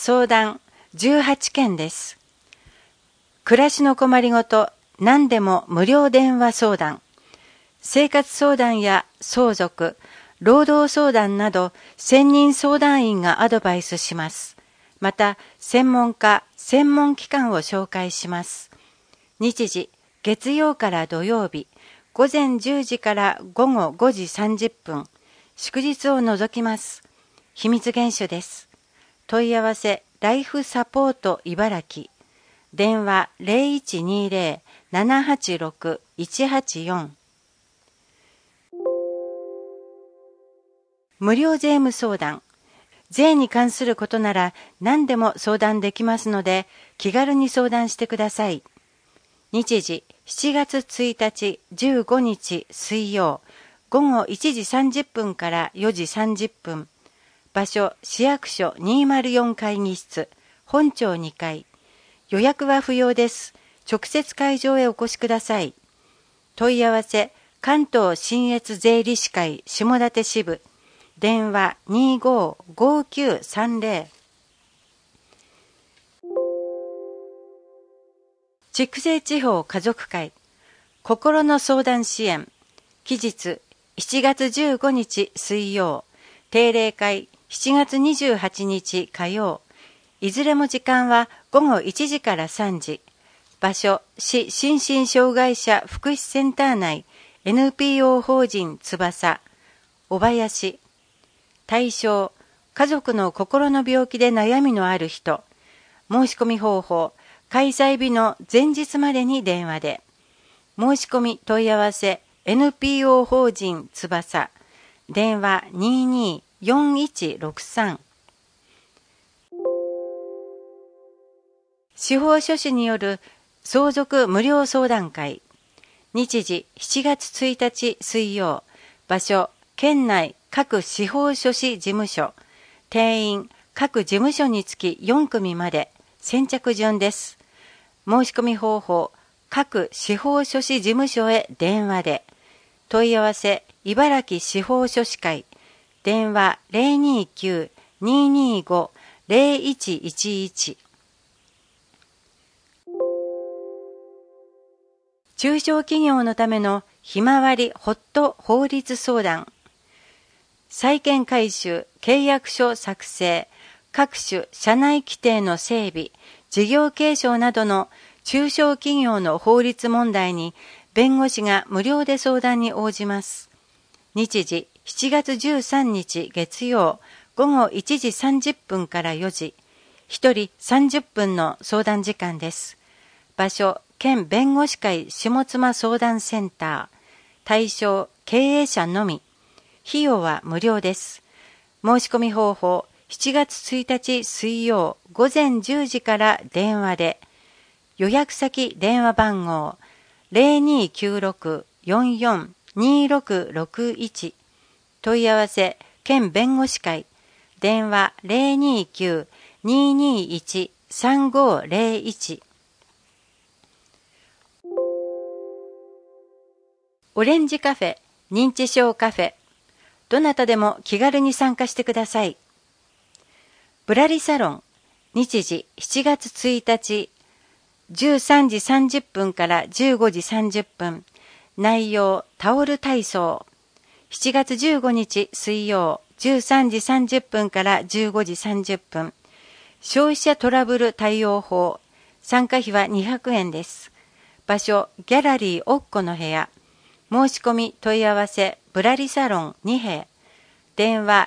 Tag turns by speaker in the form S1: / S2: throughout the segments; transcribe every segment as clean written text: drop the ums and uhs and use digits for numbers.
S1: 相談18件です。暮らしの困りごと、何でも無料電話相談。生活相談や相続、労働相談など専任相談員がアドバイスします。また、専門家、専門機関を紹介します。日時、月曜から土曜日、午前10時から午後5時30分、祝日を除きます。秘密厳守です。問い合わせ、ライフサポート茨城。電話 0120-786-184。無料税務相談。税に関することなら何でも相談できますので、気軽に相談してください。日時、7月1日15日水曜、午後1時30分から4時30分。場所、市役所204会議室、本庁2階。予約は不要です。直接会場へお越しください。問い合わせ、関東信越税理士会下館支部。電話255930。筑西地方家族会心の相談支援。期日7月15日水曜。定例会7月28日火曜。いずれも時間は午後1時から3時。場所、市心身障害者福祉センター内 NPO 法人翼。小林。対象、家族の心の病気で悩みのある人。申し込み方法、開催日の前日までに電話で。申し込み問い合わせ、NPO 法人翼。電話224163。司法書士による相続無料相談会。日時7月1日水曜。場所、県内各司法書士事務所。定員、各事務所につき4組まで。先着順です。申し込み方法、各司法書士事務所へ電話で。問い合わせ、茨城司法書士会。電話029-225-0111。中小企業のためのひまわりホット法律相談。債権回収、契約書作成、各種社内規定の整備、事業継承などの中小企業の法律問題に弁護士が無料で相談に応じます。日時7月13日月曜午後1時30分から4時。1人30分の相談時間です。場所、県弁護士会下妻相談センター。対象、経営者のみ。費用は無料です。申し込み方法、7月1日水曜午前10時から電話で。予約先電話番号 0296-442661。問い合わせ、県弁護士会。電話029-221-3501。オレンジカフェ、認知症カフェ。どなたでも気軽に参加してください。ぶらりサロン。日時7月1日13時30分から15時30分。内容、タオル体操。7月15日水曜13時30分から15時30分。消費者トラブル対応法。参加費は200円です。場所、ギャラリーおっこの部屋。申し込み問い合わせ、ぶらりサロン2部。電話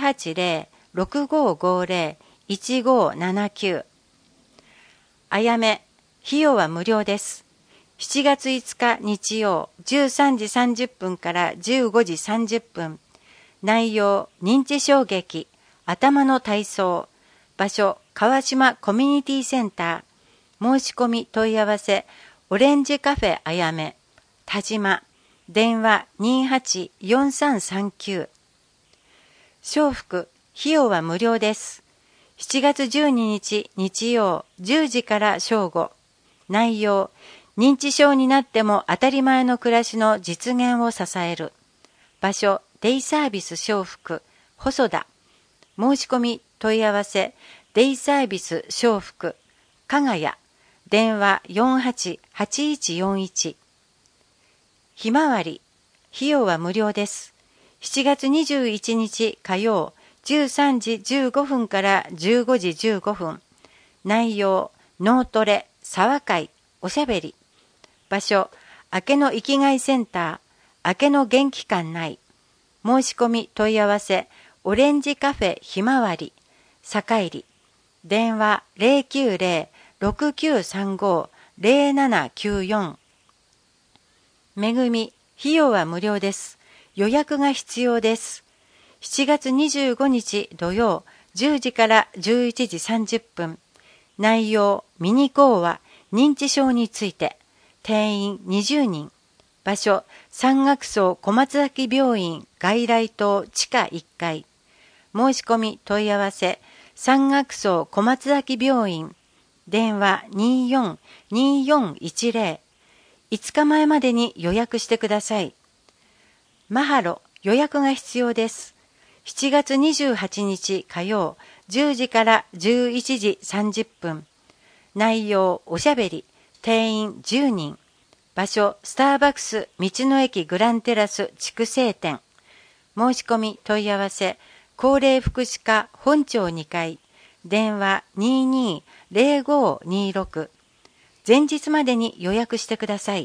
S1: 080-6550-1579。あやめ、費用は無料です。7月5日日曜13時30分から15時30分。内容、認知症劇、頭の体操。場所、川島コミュニティセンター。申し込み問い合わせ、オレンジカフェあやめ、田島。電話284339。承服、費用は無料です。7月12日日曜10時から正午。内容、認知症になっても当たり前の暮らしの実現を支える。場所、デイサービス承服、細田。申し込み問い合わせデイサービス笑福、かがや、電話48-8141。ひまわり、費用は無料です。7月21日火曜、13時15分から15時15分。内容、脳トレ、沢会、おしゃべり。場所、明けの生きがいセンター、明けの元気館内。申し込み問い合わせ、オレンジカフェひまわり、坂入。電話090-6935-0794。めぐみ、費用は無料です。予約が必要です。7月25日土曜、10時から11時30分。内容、ミニ講話、認知症について。定員20人。場所、山岳荘小松崎病院外来棟地下1階。申し込み問い合わせ、山岳荘小松崎病院。電話24-2410。5日前までに予約してください。マハロ、予約が必要です。7月28日火曜、10時から11時30分。内容、おしゃべり、定員10人。場所、スターバックス道の駅グランテラス地区西店。申し込み問い合わせ、高齢福祉課本町2階。電話22-0526。前日までに予約してください。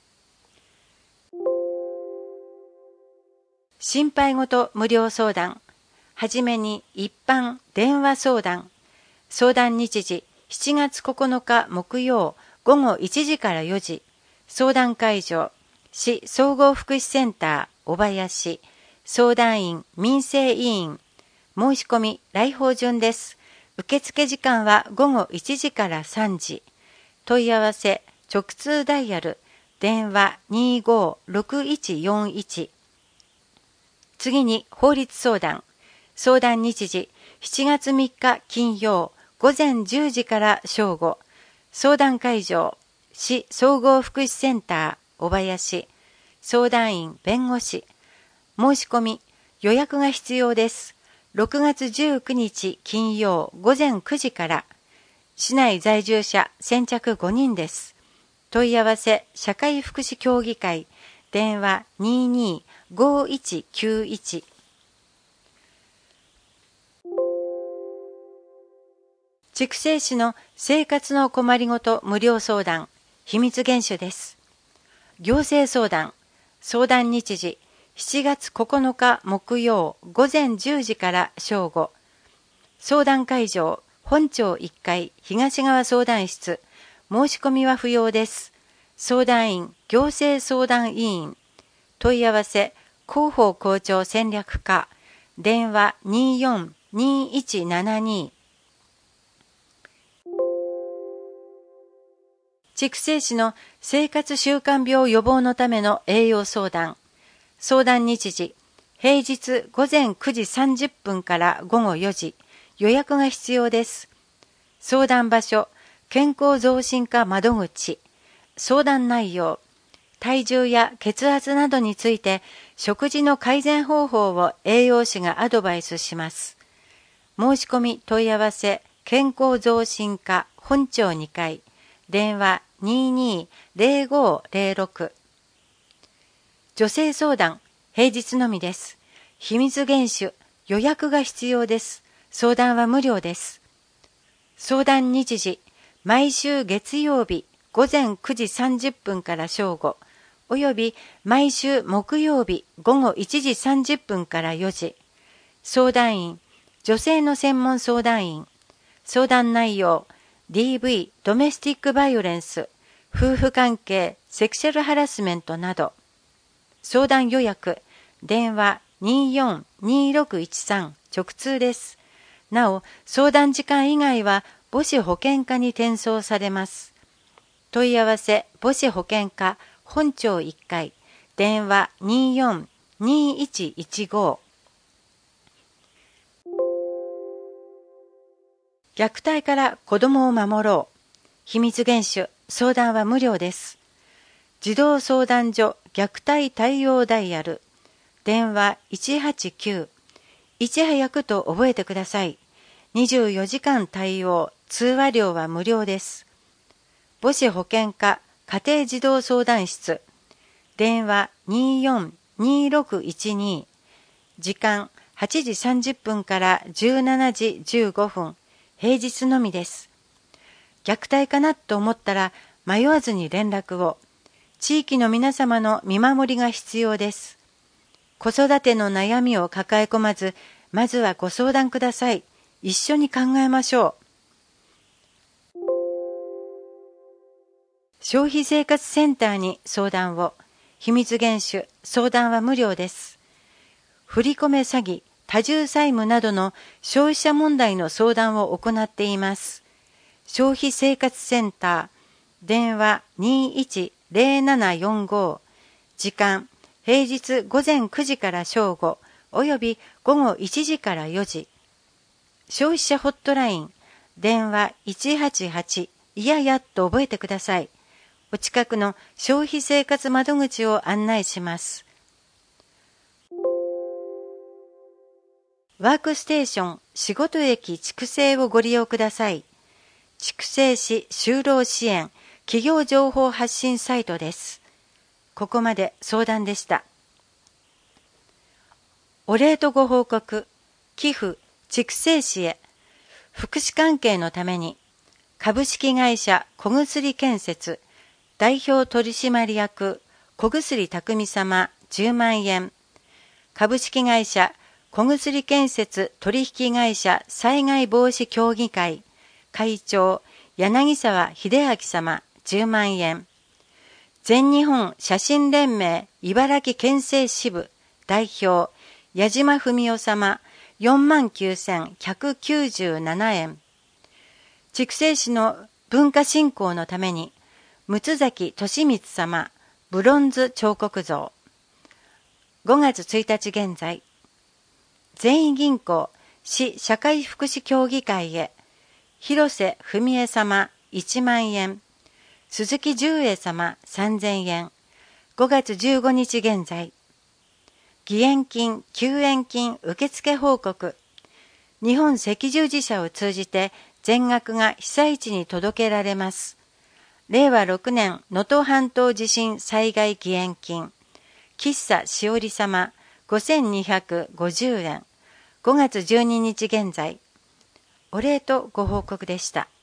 S1: 心配ごと無料相談。はじめに一般電話相談。相談日時7月9日木曜午後1時から4時。相談会場、市総合福祉センター小林。相談員民生委員。申し込み来訪順です。受付時間は午後1時から3時。問い合わせ直通ダイヤル電話256141。次に法律相談。相談日時7月3日金曜午前10時から正午。相談会場、市総合福祉センター小林。相談員弁護士。申し込み予約が必要です。6月19日金曜午前9時から。市内在住者先着5人です。問い合わせ社会福祉協議会電話225191。筑西市の生活の困りごと無料相談、秘密厳守です。行政相談、相談日時7月9日木曜午前10時から正午。相談会場、本町1階東側相談室。申し込みは不要です。相談員、行政相談委員。問い合わせ、広報校長戦略課。電話24-2172。筑西市の生活習慣病予防のための栄養相談。相談日時、平日午前9時30分から午後4時。予約が必要です。相談場所、健康増進課窓口。相談内容、体重や血圧などについて食事の改善方法を栄養士がアドバイスします。申し込み問い合わせ、健康増進課本町2階。電話22-0506。女性相談、平日のみです。秘密厳守、予約が必要です。相談は無料です。相談日時、毎週月曜日午前9時30分から正午、および毎週木曜日午後1時30分から4時。相談員、女性の専門相談員。相談内容、DV、ドメスティックバイオレンス、夫婦関係、セクシャルハラスメントなど。相談予約、電話24-2613直通です。なお、相談時間以外は母子保健課に転送されます。問い合わせ母子保健課本町1階。電話24-2115。虐待から子供を守ろう。秘密厳守、相談は無料です。児童相談所虐待対応ダイヤル。電話189。いち早くと覚えてください。 24時間対応、通話料は無料です。母子保健課家庭児童相談室、電話24-2612、時間8時30分から17時15分、平日のみです。虐待かなと思ったら迷わずに連絡を。地域の皆様の見守りが必要です。子育ての悩みを抱え込まず、まずはご相談ください。一緒に考えましょう。消費生活センターに相談を。秘密厳守、相談は無料です。振り込め詐欺、多重債務などの消費者問題の相談を行っています。消費生活センター、電話21-0745、時間、平日午前9時から正午、および午後1時から4時。消費者ホットライン、電話188、いややっと覚えてください。お近くの消費生活窓口を案内します。ワークステーション仕事駅筑西をご利用ください。筑西市就労支援企業情報発信サイトです。ここまで相談でした。お礼とご報告、寄付筑西市へ、福祉関係のために、株式会社小薬建設代表取締役小薬匠様10万円、株式会社小薬建設取引会社災害防止協議会会長柳沢秀明様10万円、全日本写真連盟茨城県政支部代表矢島文夫様49,197円、筑西市の文化振興のために六崎利光様ブロンズ彫刻像、5月1日現在、全員銀行市社会福祉協議会へ広瀬文江様1万円、鈴木十栄様3000円、5月15日現在、義援金救援金受付報告、日本赤十字社を通じて全額が被災地に届けられます。令和6年能登半島地震災害義援金、喫茶しおり様5250円、5月12日現在、お礼とご報告でした。